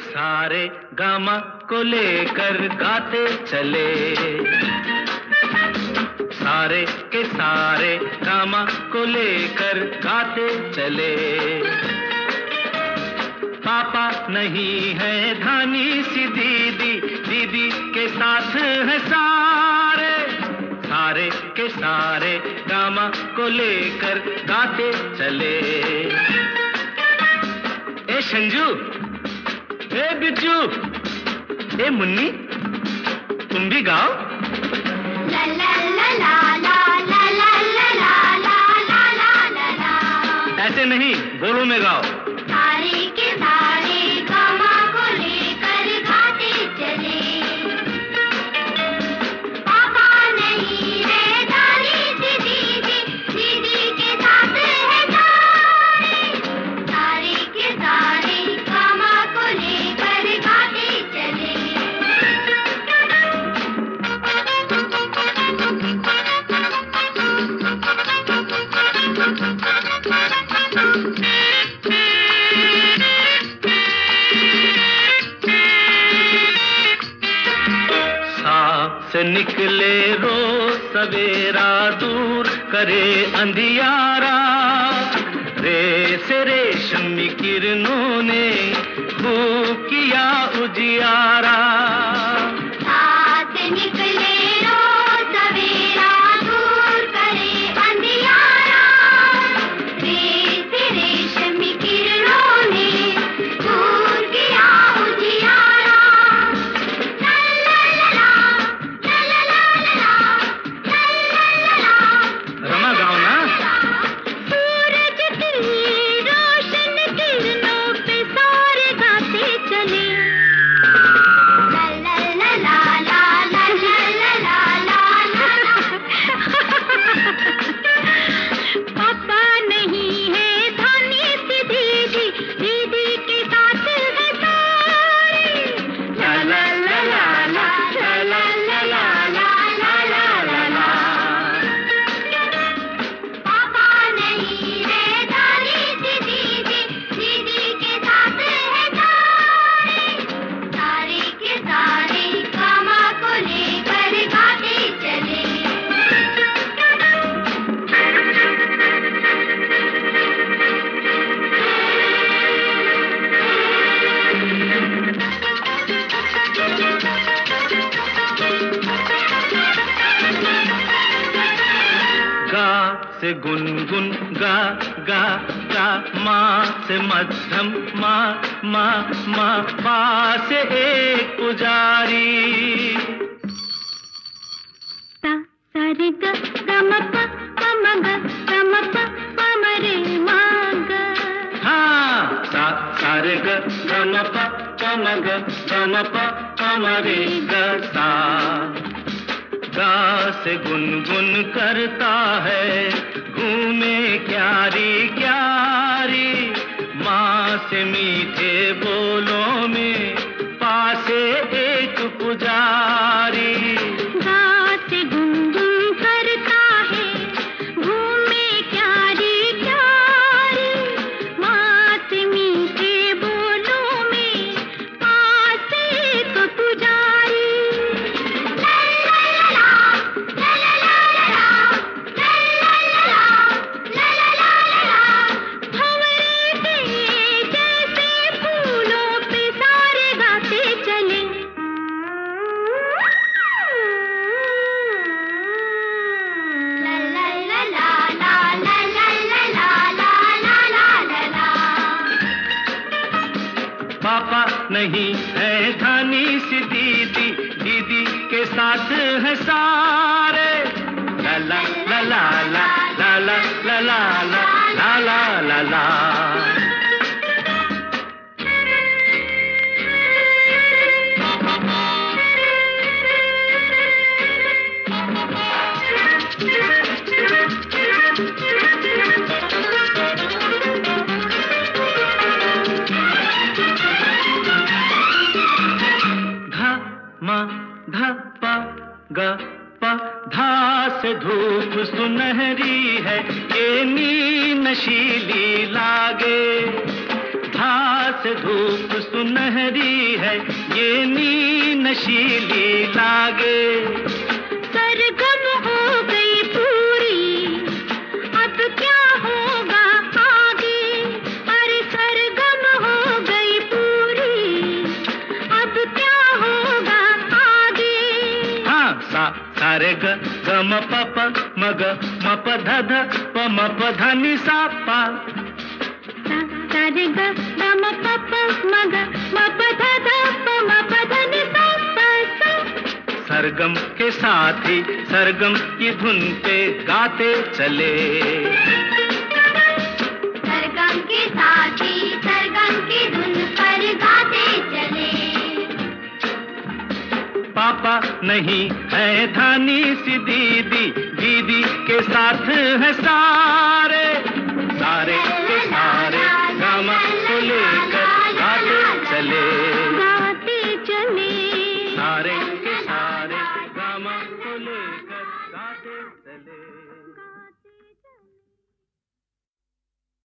सारे गामा को लेकर गाते चले, सारे के सारे गामा को लेकर गाते चले। पापा नहीं है धानी सी दीदी, दीदी के साथ है सारे, सारे के सारे गामा को लेकर गाते चले। ए संजू, ए बिज्जू, ए मुन्नी, तुम भी गाओ। ला ला ला ला ला ला ला ला ला ला ला ला। ऐसे नहीं, बोलो में गाओ। सारे के सारे गामा को लेकर गाते चले, पापा नहीं है दानी सी दीदी, दीदी के साथ है सारे, सारे के सारे गामा को लेकर गाते चले। से निकले रोज सवेरा, दूर करे अंधियारा, रे से रेशमी किरणों ने खूब किया उजियारा। साथ निकले रोज सवेरा, दूर करे अंधियारा, रे से रेशमी किरणों ने खूब किया उजियारा। रमा गाओ ना। सूरज की रोशन किरणों पे सारे गाते चले, ला ला ला ला ला ला ला ला ला। पापा नहीं है धानी सी दीदी, दीदी के साथ है सारे, ला ला ला ला ला ला ला ला ला ला ला ला। पापा नहीं है दानी सी दीदी, दीदी के साथ है सारे, सारे के सारे गामा को लेकर गाते चले। गा से गुनगुन गा गा गा, माँ से मध्यम माँ माँ माँ, पा से एक पुजारी। सा सा रे ग ग म प प म ग ग म प प म रे म ग। हाँ, सा सा रे ग ग म प प म ग ग म प प म रे ग सा। गा से गुनगुन करता है घूमे क्यारी क्यारी, माँ से मीठे बोलों में पासे एक पुजारी। गा से गुनगुन करता है घूमे क्यारी क्यारी, माँ से मीठे बोलों में पास एक पुजारी। भंवरे के जैसे फूलों पे सारे गाते चले, ला ला ला ला ला ला ला ला ला ला ला ला। पापा नहीं है धानी सी दीदी, दीदी के साथ है सारे, ला ला ला ला ला ला ला ला ला ला ला ला। धा मा धा पा गा पा, धा से धूप सुनहरी है, ये नी नशीली लागे, धा से धूप सुनहरी है, ये नींद नशीली लागे। सरगम हो गई पूरी, अब क्या होगा आगे? अरे सरगम हो गई पूरी, अब क्या होगा आगे? हाँ, सा रे ग म प प म ग म प ध ध प म प ध नि सा पा। सा रे ग म प प म ग म प ध ध प म प ध नि सा पा सा। सरगम के साथ ही सरगम की धुन पे गाते चले। सरगम के साथ ही सरगम की धुन पर गाते चले। पापा नहीं है धानी सी दीदी, दीदी के साथ है सारे।